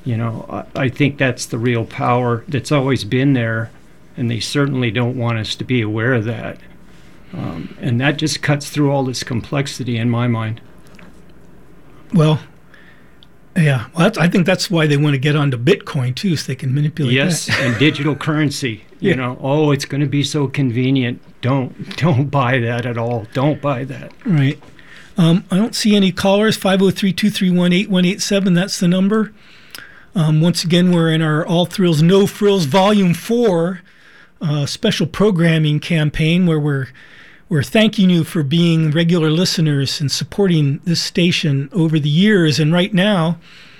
I think that's the real power that's always been there, and they certainly don't want us to be aware of that. And that just cuts through all this complexity in my mind. Well, yeah. Well, I think that's why they want to get onto Bitcoin, too, so they can manipulate that. Yes, and digital currency. It's going to be so convenient. Don't buy that at all. Don't buy that. Right. I don't see any callers. 503-231-8187. That's the number. Once again, we're in our All Thrills, No Frills Volume 4 special programming campaign where we're thanking you for being regular listeners and supporting this station over the years. And right now,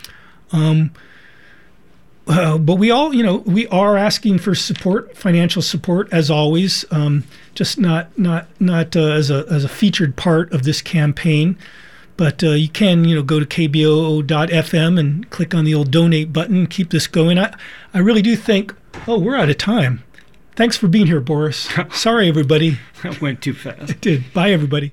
but we are asking for support, financial support, as always, just not as a featured part of this campaign. But you can, go to kboo.fm and click on the old donate button and keep this going. I really do think, we're out of time. Thanks for being here, Boris. Sorry, everybody. That went too fast. It did. Bye, everybody.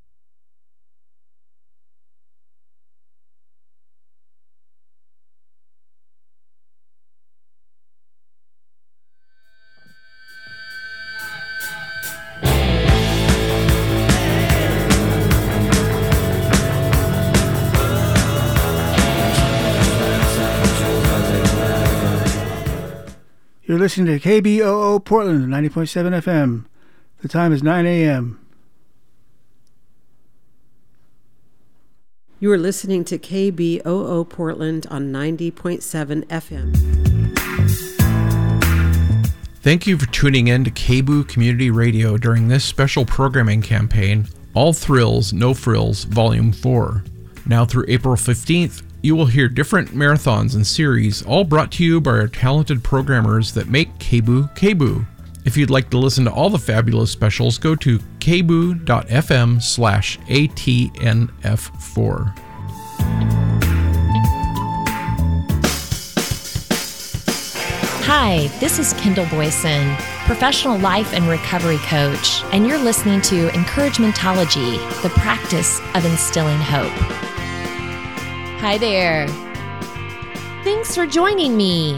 You're listening to KBOO Portland, 90.7 FM. The time is 9 a.m. You are listening to KBOO Portland on 90.7 FM. Thank you for tuning in to KBOO Community Radio during this special programming campaign, All Thrills, No Frills, Volume 4. Now through April 15th, you will hear different marathons and series, all brought to you by our talented programmers that make KBOO KBOO. If you'd like to listen to all the fabulous specials, go to kboo.fm/ATNF4. Hi, this is Kendall Boyson, professional life and recovery coach, and you're listening to Encouragementology, the practice of instilling hope. Hi there. Thanks for joining me.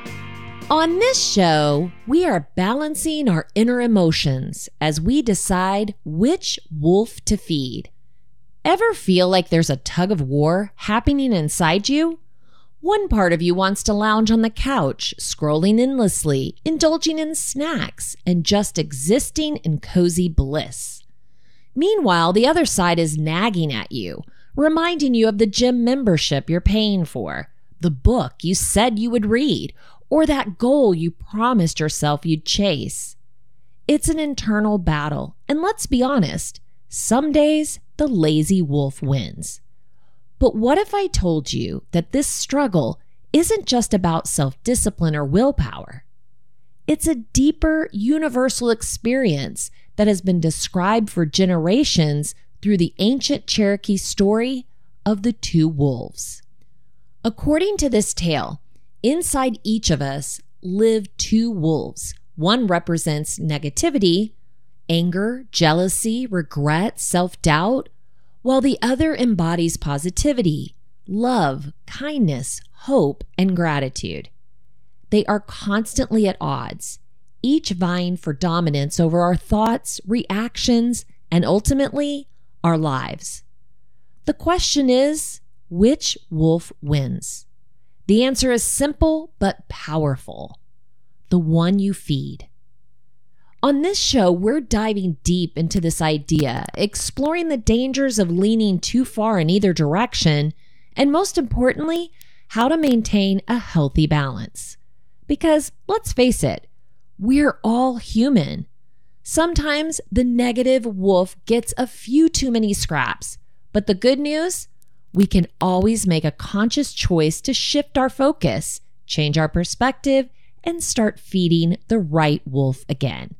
On this show, we are balancing our inner emotions as we decide which wolf to feed. Ever feel like there's a tug of war happening inside you? One part of you wants to lounge on the couch, scrolling endlessly, indulging in snacks, and just existing in cozy bliss. Meanwhile, the other side is nagging at you, reminding you of the gym membership you're paying for, the book you said you would read, or that goal you promised yourself you'd chase. It's an internal battle, and let's be honest, some days the lazy wolf wins. But what if I told you that this struggle isn't just about self-discipline or willpower? It's a deeper, universal experience that has been described for generations through the ancient Cherokee story of the two wolves. According to this tale, inside each of us live two wolves. One represents negativity, anger, jealousy, regret, self-doubt, while the other embodies positivity, love, kindness, hope, and gratitude. They are constantly at odds, each vying for dominance over our thoughts, reactions, and ultimately, our lives. The question is, which wolf wins? The answer is simple but powerful. The one you feed. On this show, we're diving deep into this idea, exploring the dangers of leaning too far in either direction, and most importantly, how to maintain a healthy balance. Because, let's face it, we're all human. Sometimes the negative wolf gets a few too many scraps, but the good news, we can always make a conscious choice to shift our focus, change our perspective, and start feeding the right wolf again.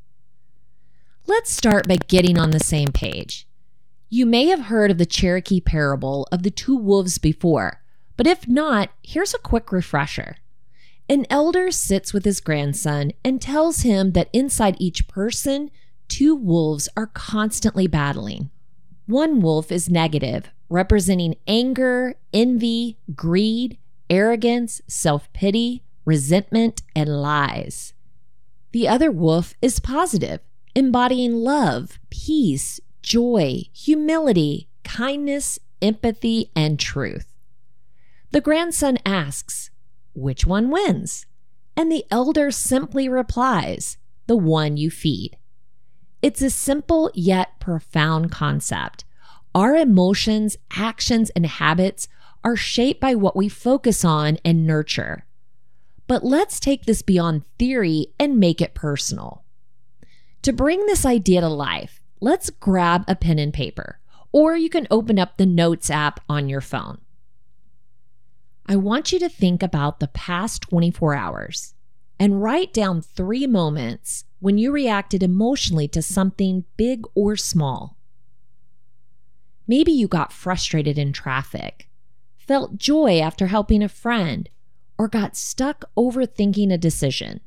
Let's start by getting on the same page. You may have heard of the Cherokee parable of the two wolves before, but if not, here's a quick refresher. An elder sits with his grandson and tells him that inside each person, two wolves are constantly battling. One wolf is negative, representing anger, envy, greed, arrogance, self-pity, resentment, and lies. The other wolf is positive, embodying love, peace, joy, humility, kindness, empathy, and truth. The grandson asks, "Which one wins?" And the elder simply replies, "The one you feed." It's a simple yet profound concept. Our emotions, actions, and habits are shaped by what we focus on and nurture. But let's take this beyond theory and make it personal. To bring this idea to life, let's grab a pen and paper, or you can open up the Notes app on your phone. I want you to think about the past 24 hours and write down 3 moments when you reacted emotionally to something big or small. Maybe you got frustrated in traffic, felt joy after helping a friend, or got stuck overthinking a decision.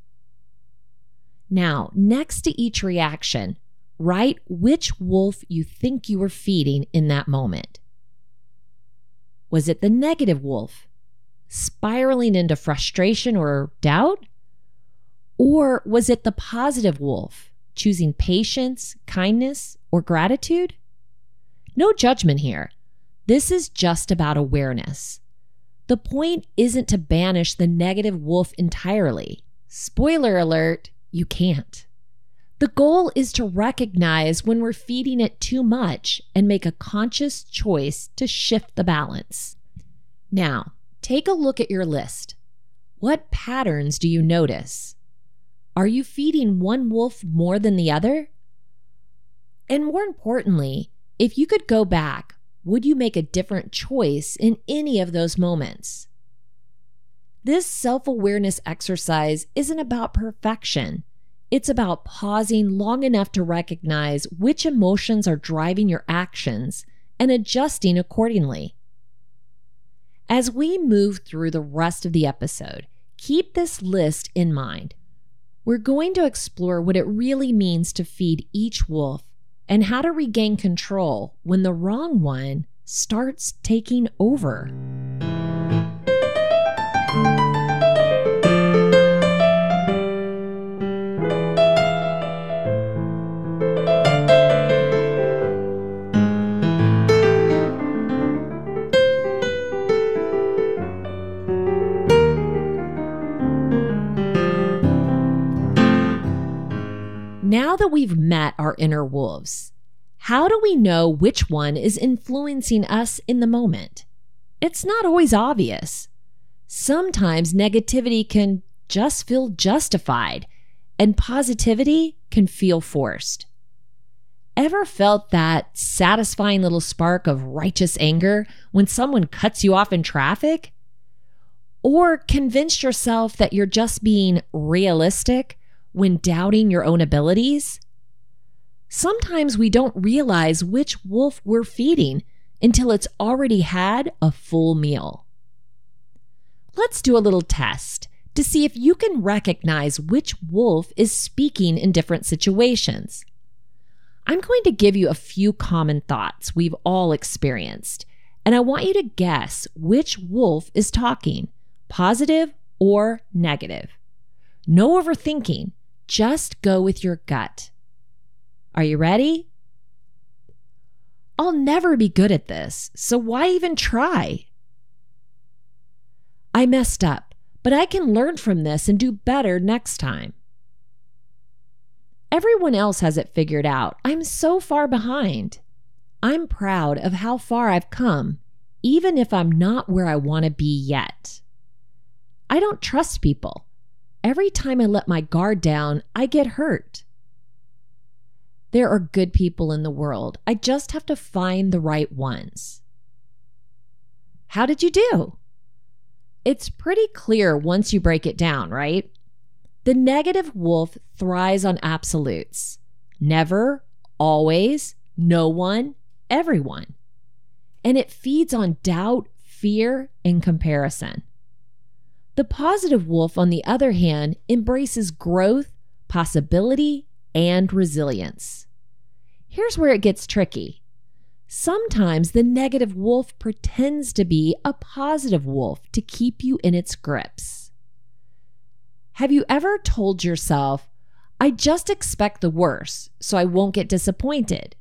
Now, next to each reaction, write which wolf you think you were feeding in that moment. Was it the negative wolf, spiraling into frustration or doubt? Or was it the positive wolf, choosing patience, kindness, or gratitude? No judgment here. This is just about awareness. The point isn't to banish the negative wolf entirely. Spoiler alert, you can't. The goal is to recognize when we're feeding it too much and make a conscious choice to shift the balance. Now, take a look at your list. What patterns do you notice? Are you feeding one wolf more than the other? And more importantly, if you could go back, would you make a different choice in any of those moments? This self-awareness exercise isn't about perfection. It's about pausing long enough to recognize which emotions are driving your actions and adjusting accordingly. As we move through the rest of the episode, keep this list in mind. We're going to explore what it really means to feed each wolf and how to regain control when the wrong one starts taking over. Now that we've met our inner wolves, how do we know which one is influencing us in the moment? It's not always obvious. Sometimes negativity can just feel justified, and positivity can feel forced. Ever felt that satisfying little spark of righteous anger when someone cuts you off in traffic? Or convinced yourself that you're just being realistic when doubting your own abilities? Sometimes we don't realize which wolf we're feeding until it's already had a full meal. Let's do a little test to see if you can recognize which wolf is speaking in different situations. I'm going to give you a few common thoughts we've all experienced, and I want you to guess which wolf is talking, positive or negative. No overthinking. Just go with your gut. Are you ready? I'll never be good at this, so why even try? I messed up, but I can learn from this and do better next time. Everyone else has it figured out. I'm so far behind. I'm proud of how far I've come, even if I'm not where I want to be yet. I don't trust people. Every time I let my guard down, I get hurt. There are good people in the world. I just have to find the right ones. How did you do? It's pretty clear once you break it down, right? The negative wolf thrives on absolutes. Never, always, no one, everyone. And it feeds on doubt, fear, and comparison. The positive wolf, on the other hand, embraces growth, possibility, and resilience. Here's where it gets tricky. Sometimes the negative wolf pretends to be a positive wolf to keep you in its grips. Have you ever told yourself, I just expect the worst, so I won't get disappointed?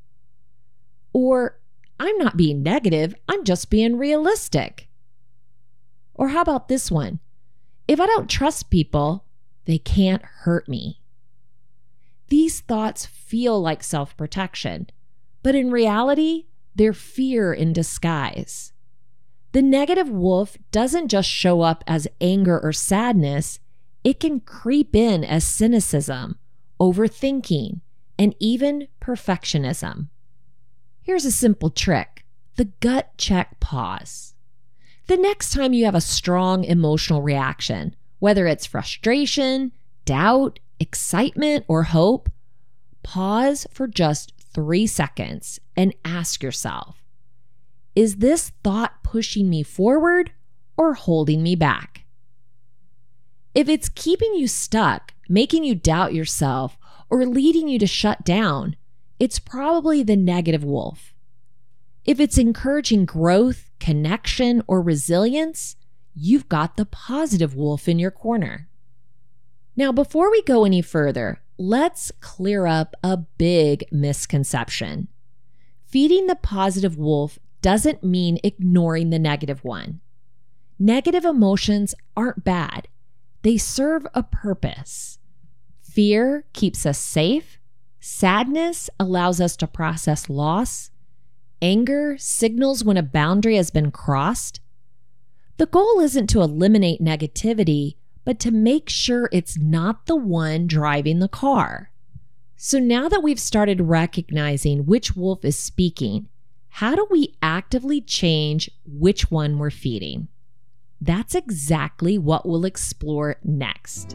Or, I'm not being negative, I'm just being realistic. Or how about this one? If I don't trust people, they can't hurt me. These thoughts feel like self-protection, but in reality, they're fear in disguise. The negative wolf doesn't just show up as anger or sadness, it can creep in as cynicism, overthinking, and even perfectionism. Here's a simple trick: the gut check pause. The next time you have a strong emotional reaction, whether it's frustration, doubt, excitement, or hope, pause for just 3 seconds and ask yourself, is this thought pushing me forward or holding me back? If it's keeping you stuck, making you doubt yourself, or leading you to shut down, it's probably the negative wolf. If it's encouraging growth, connection, or resilience, you've got the positive wolf in your corner. Now, before we go any further, let's clear up a big misconception. Feeding the positive wolf doesn't mean ignoring the negative one. Negative emotions aren't bad. They serve a purpose. Fear keeps us safe. Sadness allows us to process loss. Anger signals when a boundary has been crossed. The goal isn't to eliminate negativity, but to make sure it's not the one driving the car. So now that we've started recognizing which wolf is speaking, how do we actively change which one we're feeding? That's exactly what we'll explore next.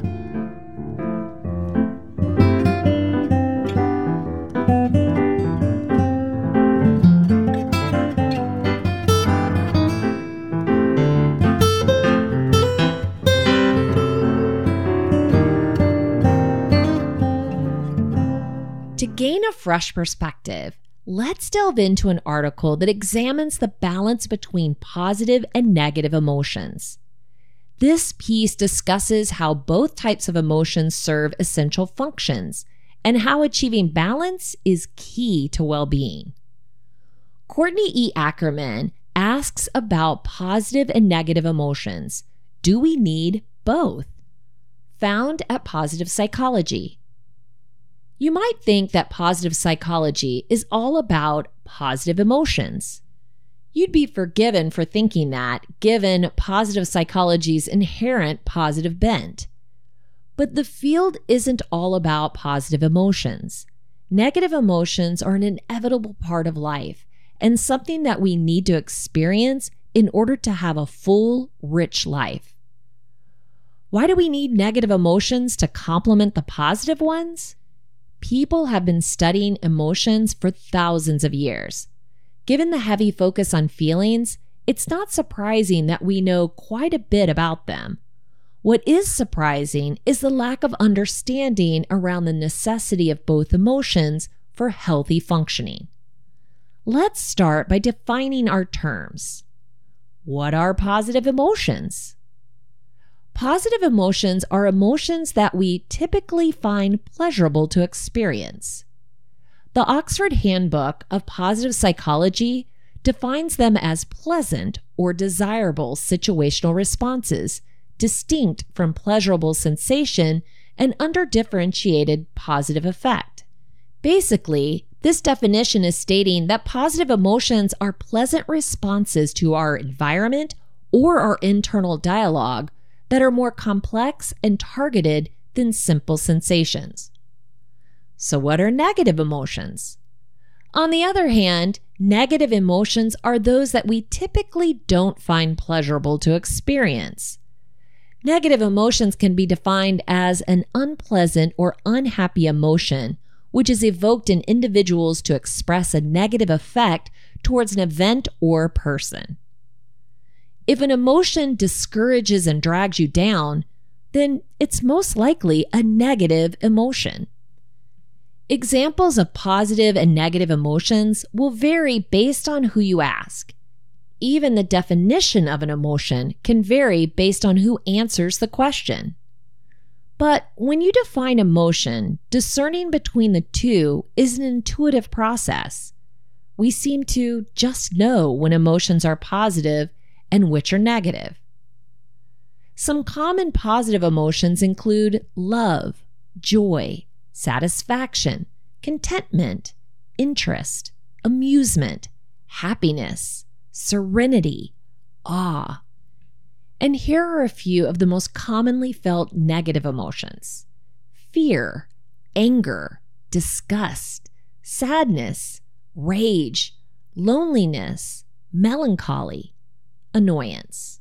To gain a fresh perspective, let's delve into an article that examines the balance between positive and negative emotions. This piece discusses how both types of emotions serve essential functions and how achieving balance is key to well-being. Courtney E. Ackerman asks about positive and negative emotions. Do we need both? Found at Positive Psychology. You might think that positive psychology is all about positive emotions. You'd be forgiven for thinking that, given positive psychology's inherent positive bent. But the field isn't all about positive emotions. Negative emotions are an inevitable part of life and something that we need to experience in order to have a full, rich life. Why do we need negative emotions to complement the positive ones? People have been studying emotions for thousands of years. Given the heavy focus on feelings, it's not surprising that we know quite a bit about them. What is surprising is the lack of understanding around the necessity of both emotions for healthy functioning. Let's start by defining our terms. What are positive emotions? Positive emotions are emotions that we typically find pleasurable to experience. The Oxford Handbook of Positive Psychology defines them as pleasant or desirable situational responses, distinct from pleasurable sensation and under-differentiated positive effect. Basically, this definition is stating that positive emotions are pleasant responses to our environment or our internal dialogue that are more complex and targeted than simple sensations. So what are negative emotions? On the other hand, negative emotions are those that we typically don't find pleasurable to experience. Negative emotions can be defined as an unpleasant or unhappy emotion, which is evoked in individuals to express a negative effect towards an event or person. If an emotion discourages and drags you down, then it's most likely a negative emotion. Examples of positive and negative emotions will vary based on who you ask. Even the definition of an emotion can vary based on who answers the question. But when you define emotion, discerning between the two is an intuitive process. We seem to just know when emotions are positive and which are negative. Some common positive emotions include love, joy, satisfaction, contentment, interest, amusement, happiness, serenity, awe. And here are a few of the most commonly felt negative emotions: fear, anger, disgust, sadness, rage, loneliness, melancholy, annoyance.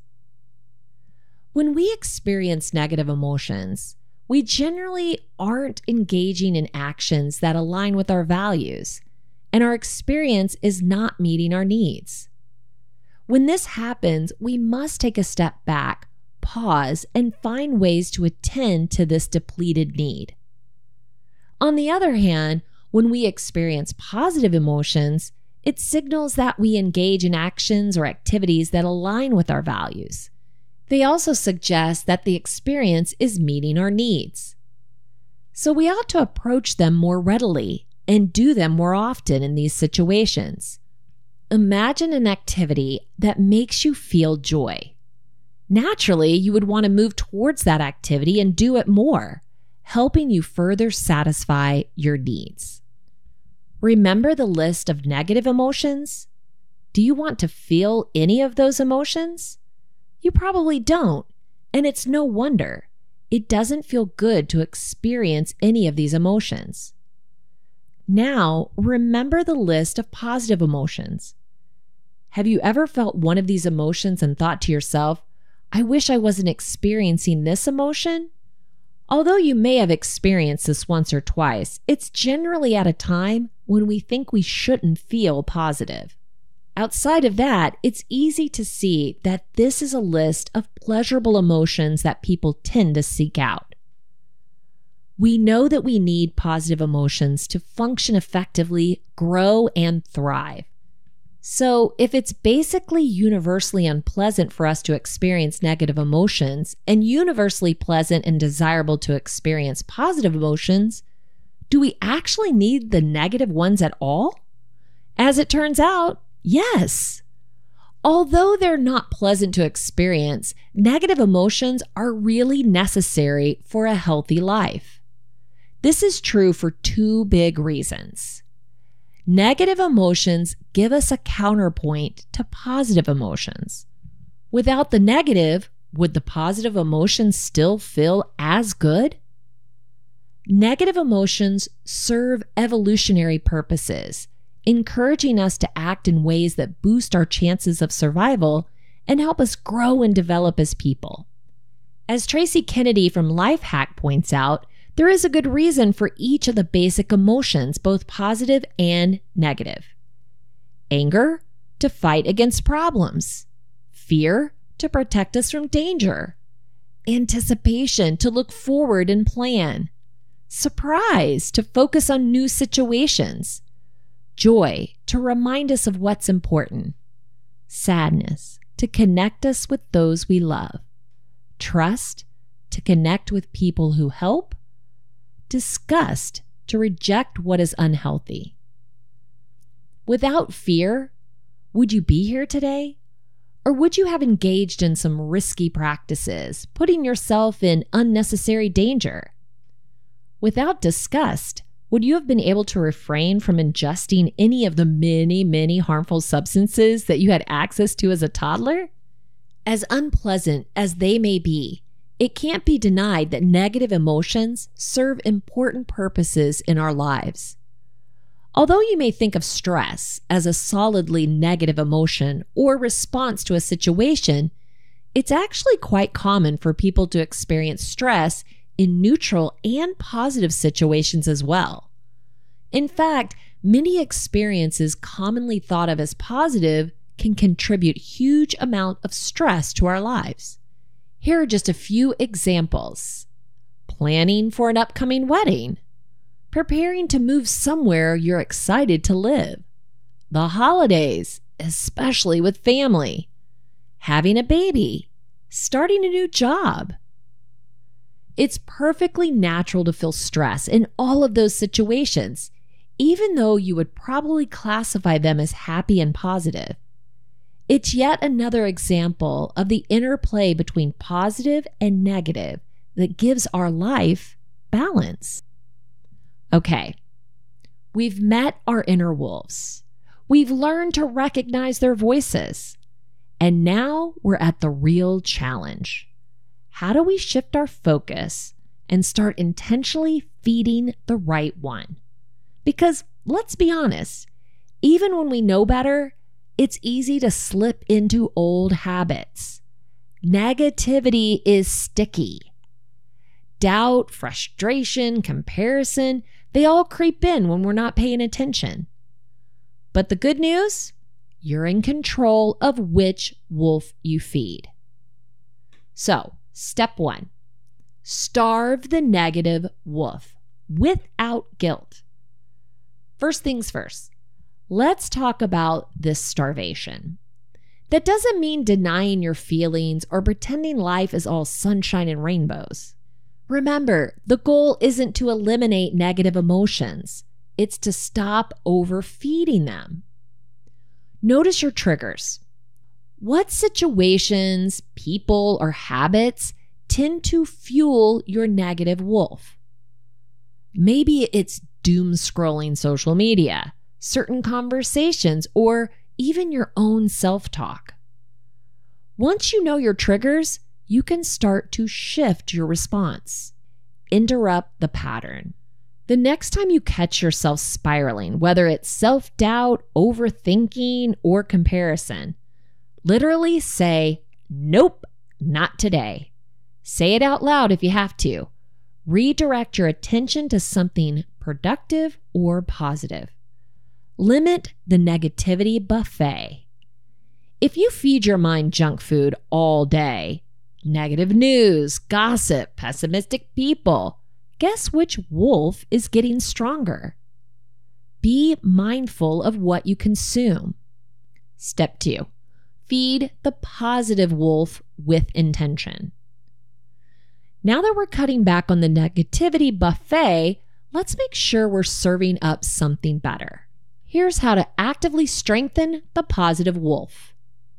When we experience negative emotions, we generally aren't engaging in actions that align with our values, and our experience is not meeting our needs. When this happens, we must take a step back, pause, and find ways to attend to this depleted need. On the other hand, when we experience positive emotions, it signals that we engage in actions or activities that align with our values. They also suggest that the experience is meeting our needs. So we ought to approach them more readily and do them more often in these situations. Imagine an activity that makes you feel joy. Naturally, you would want to move towards that activity and do it more, helping you further satisfy your needs. Remember the list of negative emotions? Do you want to feel any of those emotions? You probably don't, and it's no wonder. It doesn't feel good to experience any of these emotions. Now, remember the list of positive emotions. Have you ever felt one of these emotions and thought to yourself, I wish I wasn't experiencing this emotion? Although you may have experienced this once or twice, it's generally at a time when we think we shouldn't feel positive. Outside of that, it's easy to see that this is a list of pleasurable emotions that people tend to seek out. We know that we need positive emotions to function effectively, grow, and thrive. So, if it's basically universally unpleasant for us to experience negative emotions and universally pleasant and desirable to experience positive emotions, do we actually need the negative ones at all? As it turns out, yes. Although they're not pleasant to experience, negative emotions are really necessary for a healthy life. This is true for two big reasons. Negative emotions give us a counterpoint to positive emotions. Without the negative, would the positive emotions still feel as good? Negative emotions serve evolutionary purposes, encouraging us to act in ways that boost our chances of survival and help us grow and develop as people. As Tracy Kennedy from Lifehack points out, there is a good reason for each of the basic emotions, both positive and negative. Anger, to fight against problems. Fear, to protect us from danger. Anticipation, to look forward and plan. Surprise, to focus on new situations. Joy, to remind us of what's important. Sadness, to connect us with those we love. Trust, to connect with people who help. Disgust, to reject what is unhealthy. Without fear, would you be here today? Or would you have engaged in some risky practices, putting yourself in unnecessary danger? Without disgust, would you have been able to refrain from ingesting any of the many harmful substances that you had access to as a toddler? As unpleasant as they may be, it can't be denied that negative emotions serve important purposes in our lives. Although you may think of stress as a solidly negative emotion or response to a situation, it's actually quite common for people to experience stress in neutral and positive situations as well. In fact, many experiences commonly thought of as positive can contribute huge amount of stress to our lives. Here are just a few examples. Planning for an upcoming wedding, preparing to move somewhere you're excited to live, the holidays, especially with family, having a baby, starting a new job. It's perfectly natural to feel stress in all of those situations, even though you would probably classify them as happy and positive. It's yet another example of the interplay between positive and negative that gives our life balance. Okay, we've met our inner wolves. We've learned to recognize their voices. And now we're at the real challenge. How do we shift our focus and start intentionally feeding the right one? Because let's be honest, even when we know better, it's easy to slip into old habits. Negativity is sticky. Doubt, frustration, comparison, they all creep in when we're not paying attention. But the good news, you're in control of which wolf you feed. So, step 1, starve the negative wolf without guilt. First things first, let's talk about this starvation. That doesn't mean denying your feelings or pretending life is all sunshine and rainbows. Remember, the goal isn't to eliminate negative emotions. It's to stop overfeeding them. Notice your triggers. What situations, people, or habits tend to fuel your negative wolf? Maybe it's doom scrolling social media, certain conversations, or even your own self-talk. Once you know your triggers, you can start to shift your response. Interrupt the pattern. The next time you catch yourself spiraling, whether it's self-doubt, overthinking, or comparison, literally say, nope, not today. Say it out loud if you have to. Redirect your attention to something productive or positive. Limit the negativity buffet. If you feed your mind junk food all day, negative news, gossip, pessimistic people, guess which wolf is getting stronger? Be mindful of what you consume. Step 2, feed the positive wolf with intention. Now that we're cutting back on the negativity buffet, let's make sure we're serving up something better. Here's how to actively strengthen the positive wolf.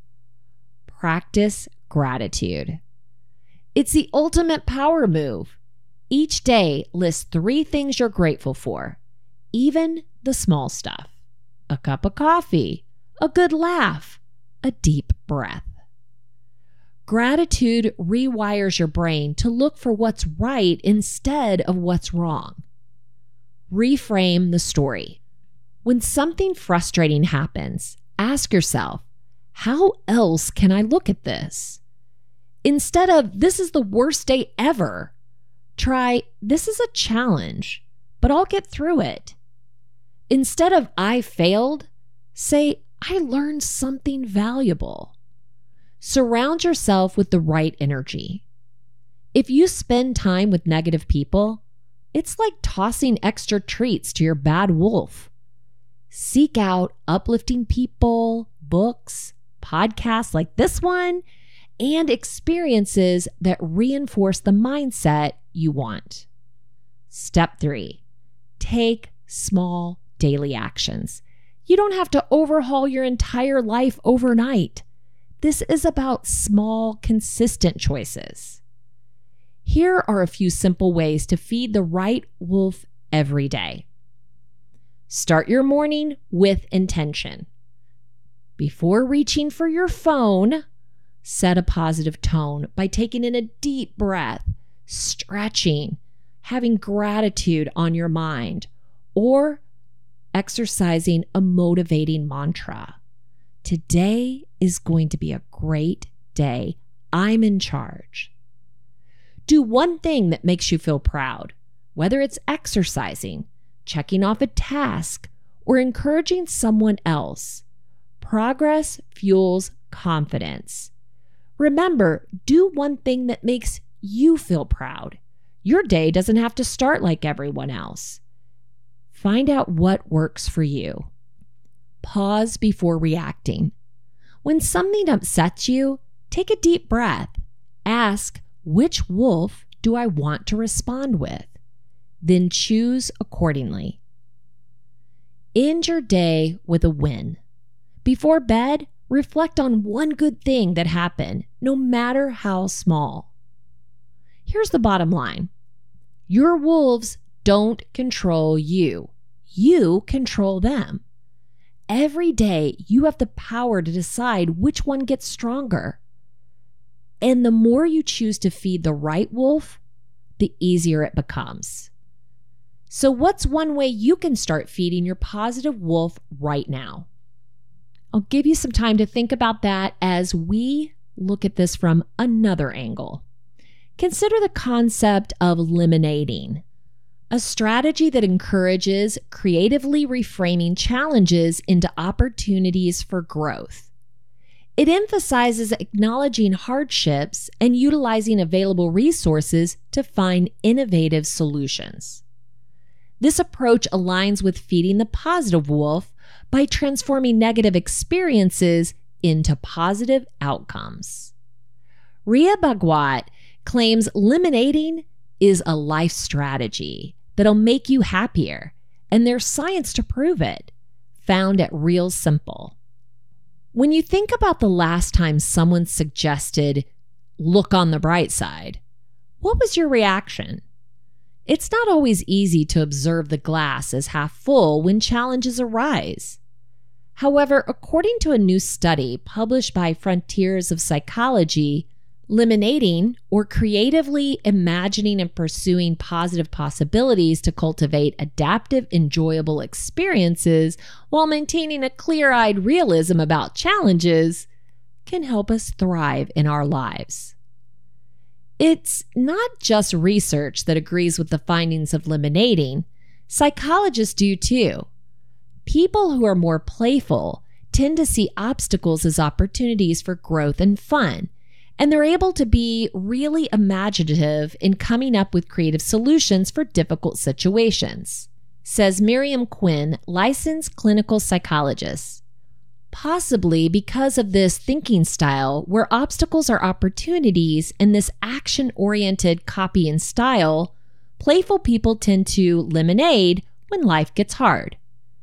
Practice gratitude. It's the ultimate power move. Each day, list 3 things you're grateful for, even the small stuff. A cup of coffee, a good laugh, a deep breath. Gratitude rewires your brain to look for what's right instead of what's wrong. Reframe the story. When something frustrating happens, ask yourself, how else can I look at this? Instead of, this is the worst day ever, try, this is a challenge, but I'll get through it. Instead of, I failed, say, I learned something valuable. Surround yourself with the right energy. If you spend time with negative people, it's like tossing extra treats to your bad wolf. Seek out uplifting people, books, podcasts like this one, and experiences that reinforce the mindset you want. Step 3, take small daily actions. You don't have to overhaul your entire life overnight. This is about small, consistent choices. Here are a few simple ways to feed the right wolf every day. Start your morning with intention. Before reaching for your phone, set a positive tone by taking in a deep breath, stretching, having gratitude on your mind, or exercising a motivating mantra. Today is going to be a great day. I'm in charge. Do one thing that makes you feel proud, whether it's exercising, checking off a task, or encouraging someone else. Progress fuels confidence. Remember, do one thing that makes you feel proud. Your day doesn't have to start like everyone else. Find out what works for you. Pause before reacting. When something upsets you, take a deep breath. Ask, which wolf do I want to respond with? Then choose accordingly. End your day with a win. Before bed, reflect on one good thing that happened, no matter how small. Here's the bottom line. Your wolves don't control you. You control them. Every day, you have the power to decide which one gets stronger. And the more you choose to feed the right wolf, the easier it becomes. So what's one way you can start feeding your positive wolf right now? I'll give you some time to think about that as we look at this from another angle. Consider the concept of lemonading, a strategy that encourages creatively reframing challenges into opportunities for growth. It emphasizes acknowledging hardships and utilizing available resources to find innovative solutions. This approach aligns with feeding the positive wolf by transforming negative experiences into positive outcomes. Ria Bhagwat claims lemonading is a life strategy that'll make you happier, and there's science to prove it, found at Real Simple. When you think about the last time someone suggested, look on the bright side, what was your reaction? It's not always easy to observe the glass as half full when challenges arise. However, according to a new study published by Frontiers of Psychology, lemonading, or creatively imagining and pursuing positive possibilities to cultivate adaptive, enjoyable experiences while maintaining a clear-eyed realism about challenges, can help us thrive in our lives. It's not just research that agrees with the findings of lemonading. Psychologists do too. People who are more playful tend to see obstacles as opportunities for growth and fun, and they're able to be really imaginative in coming up with creative solutions for difficult situations, says Miriam Quinn, licensed clinical psychologist. Possibly because of this thinking style where obstacles are opportunities and this action-oriented copy and style, playful people tend to lemonade when life gets hard.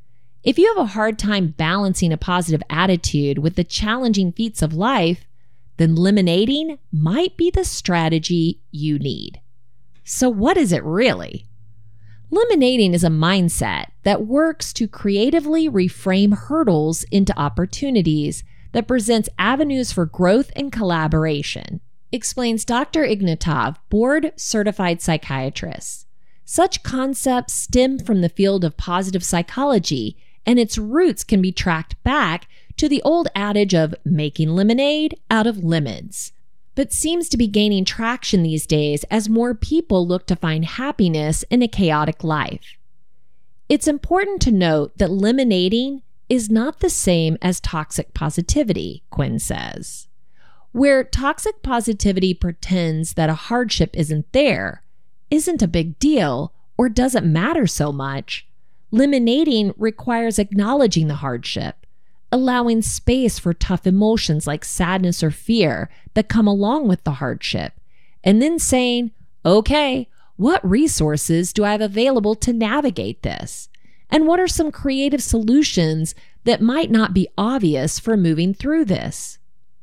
If you have a hard time balancing a positive attitude with the challenging feats of life, then lemonading might be the strategy you need. So what is it really? Lemonading is a mindset that works to creatively reframe hurdles into opportunities that presents avenues for growth and collaboration, explains Dr. Ignatov, board-certified psychiatrist. Such concepts stem from the field of positive psychology, and its roots can be tracked back to the old adage of making lemonade out of lemons, but seems to be gaining traction these days as more people look to find happiness in a chaotic life. It's important to note that lemonading is not the same as toxic positivity, Quinn says. Where toxic positivity pretends that a hardship isn't there, isn't a big deal, or doesn't matter so much, lemonading requires acknowledging the hardship, allowing space for tough emotions like sadness or fear that come along with the hardship, and then saying, okay, what resources do I have available to navigate this? And what are some creative solutions that might not be obvious for moving through this?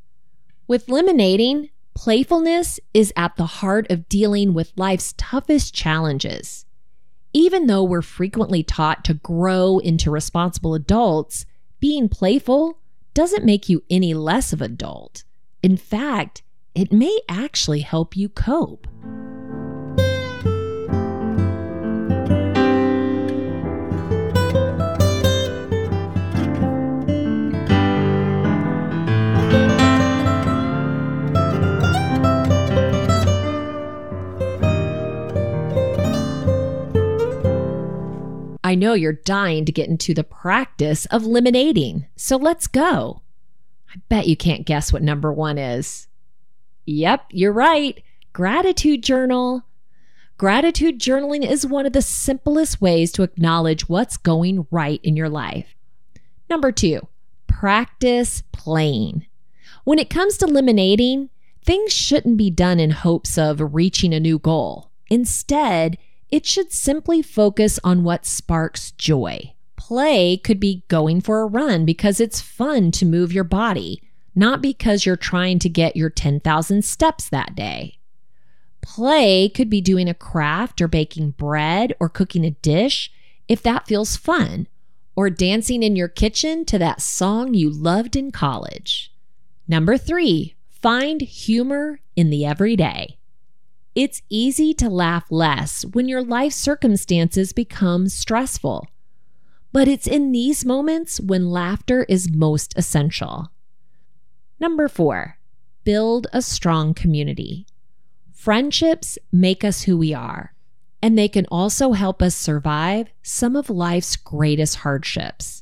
With lemonading, playfulness is at the heart of dealing with life's toughest challenges. Even though we're frequently taught to grow into responsible adults, being playful doesn't make you any less of an adult. In fact, it may actually help you cope. I know you're dying to get into the practice of lemonading, so let's go. I bet you can't guess what number 1 is. Yep, you're right. Gratitude journal. Gratitude journaling is one of the simplest ways to acknowledge what's going right in your life. Number 2, practice playing. When it comes to eliminating, things shouldn't be done in hopes of reaching a new goal. Instead, it should simply focus on what sparks joy. Play could be going for a run because it's fun to move your body, not because you're trying to get your 10,000 steps that day. Play could be doing a craft or baking bread or cooking a dish if that feels fun, or dancing in your kitchen to that song you loved in college. Number 3, find humor in the everyday. It's easy to laugh less when your life circumstances become stressful. But it's in these moments when laughter is most essential. Number 4, build a strong community. Friendships make us who we are, and they can also help us survive some of life's greatest hardships.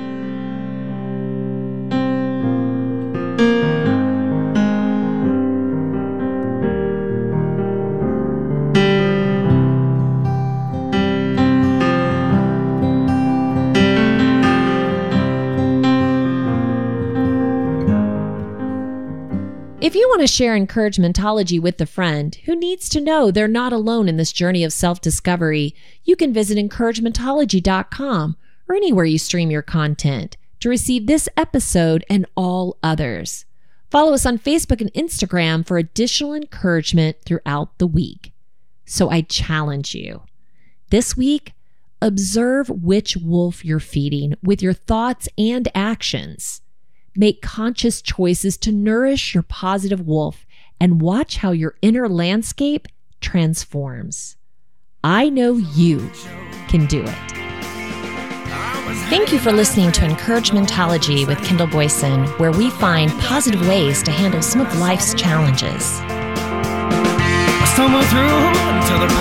If you want to share Encouragementology with a friend who needs to know they're not alone in this journey of self-discovery, you can visit encouragementology.com or anywhere you stream your content to receive this episode and all others. Follow us on Facebook and Instagram for additional encouragement throughout the week. So I challenge you. This week, observe which wolf you're feeding with your thoughts and actions. Make conscious choices to nourish your positive wolf and watch how your inner landscape transforms. I know you can do it. Thank you for listening to Encouragementology with Kendall Boyson, where we find positive ways to handle some of life's challenges. I stumble through until the